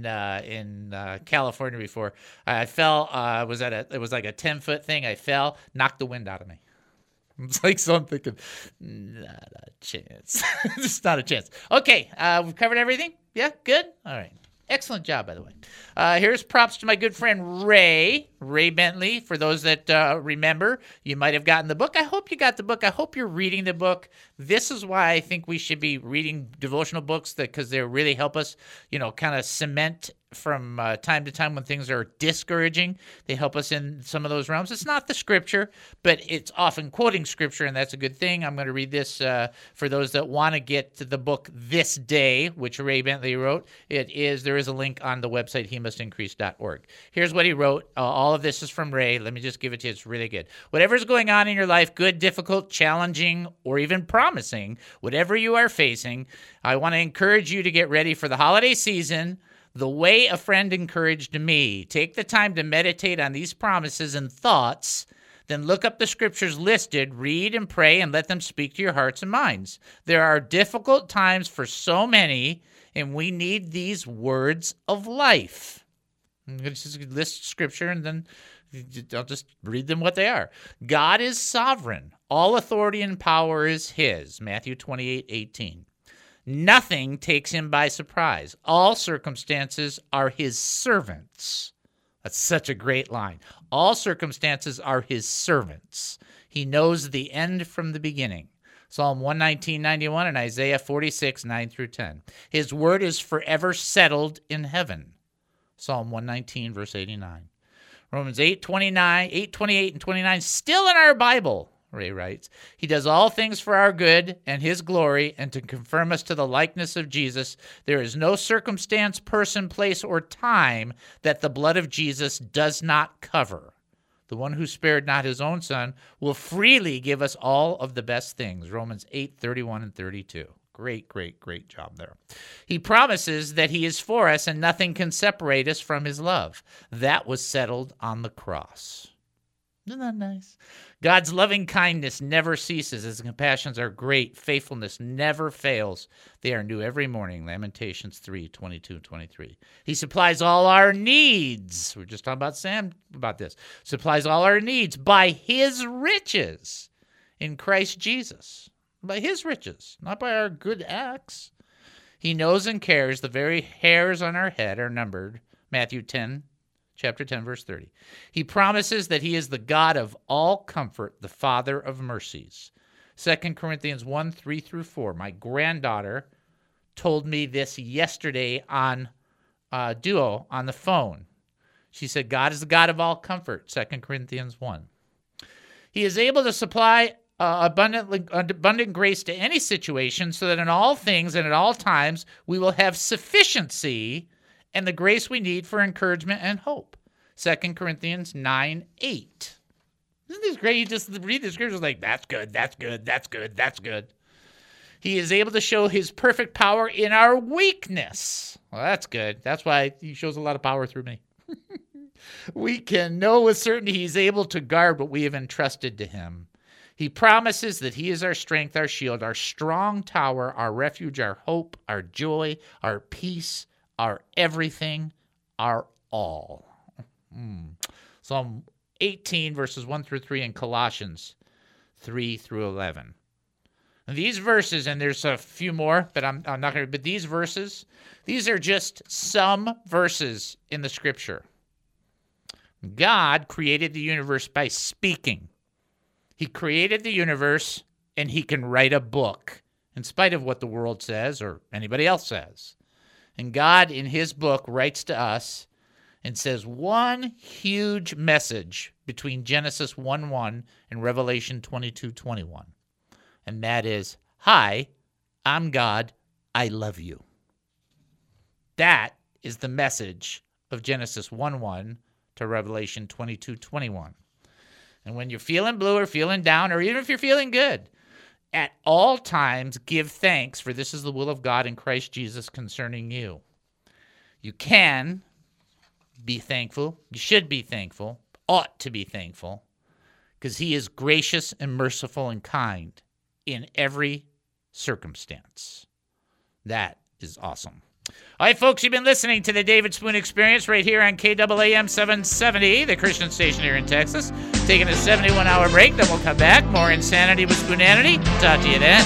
in California before. I fell. It was like a 10-foot thing. I fell, knocked the wind out of me. It's like, so I'm thinking, not a chance. Just not a chance. Okay, we've covered everything. Yeah, good. All right. Excellent job, by the way. Here's props to my good friend Ray Bentley. For those that remember, you might have gotten the book. I hope you got the book. I hope you're reading the book. This is why I think we should be reading devotional books, because they really help us, kind of cement from time to time when things are discouraging. They help us in some of those realms. It's not the scripture, but it's often quoting scripture, and that's a good thing. I'm going to read this for those that want to get to the book This Day, which Ray Bentley wrote. There is a link on the website, hemustincrease.org. Here's what he wrote. All of this is from Ray. Let me just give it to you. It's really good. Whatever's going on in your life, good, difficult, challenging, or even promising, whatever you are facing, I want to encourage you to get ready for the holiday season the way a friend encouraged me. Take the time to meditate on these promises and thoughts, then look up the scriptures listed, read and pray, and let them speak to your hearts and minds. There are difficult times for so many, and we need these words of life. I'm going to just list scripture, and then I'll just read them what they are. God is sovereign. All authority and power is his. Matthew 28:18. Nothing takes him by surprise. All circumstances are his servants. That's such a great line. All circumstances are his servants. He knows the end from the beginning. Psalm 119:91 and Isaiah 46:9-10. His word is forever settled in heaven. Psalm 119, verse 89. Romans 8:28 and 29, still in our Bible. Ray writes, he does all things for our good and his glory and to confirm us to the likeness of Jesus. There is no circumstance, person, place, or time that the blood of Jesus does not cover. The one who spared not his own son will freely give us all of the best things. Romans 8:31 and 32. Great, great, great job there. He promises that he is for us and nothing can separate us from his love. That was settled on the cross. Isn't that nice? God's loving kindness never ceases. His compassions are great. Faithfulness never fails. They are new every morning. Lamentations 3:22-23. He supplies all our needs. We're just talking about Sam about this. Supplies all our needs by his riches in Christ Jesus. By his riches, not by our good acts. He knows and cares. The very hairs on our head are numbered. Matthew 10. Chapter 10, verse 30. He promises that he is the God of all comfort, the Father of mercies. 2 Corinthians 1:3-4. My granddaughter told me this yesterday on Duo on the phone. She said, God is the God of all comfort, 2 Corinthians 1. He is able to supply abundant grace to any situation so that in all things and at all times we will have sufficiency and the grace we need for encouragement and hope. 2 Corinthians 9:8. Isn't this great? You just read the scriptures like, that's good, that's good, that's good, that's good. He is able to show his perfect power in our weakness. Well, that's good. That's why he shows a lot of power through me. We can know with certainty he's able to guard what we have entrusted to him. He promises that he is our strength, our shield, our strong tower, our refuge, our hope, our joy, our peace, our everything, our all. Psalm 18, verses 1-3, and Colossians 3-11. And these verses, and there's a few more, but I'm not going to, but these verses, these are just some verses in the scripture. God created the universe by speaking. He created the universe, and he can write a book, in spite of what the world says or anybody else says. And God, in his book, writes to us and says one huge message between Genesis 1:1 and Revelation 22:21. And that is, hi, I'm God, I love you. That is the message of Genesis 1:1 to Revelation 22:21. And when you're feeling blue or feeling down, or even if you're feeling good, at all times, give thanks, for this is the will of God in Christ Jesus concerning you. You can be thankful. You should be thankful. Ought to be thankful. Because he is gracious and merciful and kind in every circumstance. That is awesome. All right, folks, you've been listening to the David Spoon Experience right here on KAAM 770, the Christian station here in Texas. Taking a 71-hour break, then we'll come back. More Insanity with Spoonanity. Talk to you then.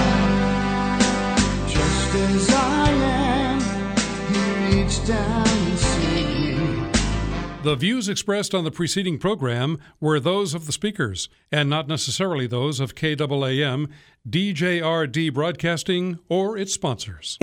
Just as I am, he reached down and saved me. The views expressed on the preceding program were those of the speakers, and not necessarily those of KAAM, DJRD Broadcasting, or its sponsors.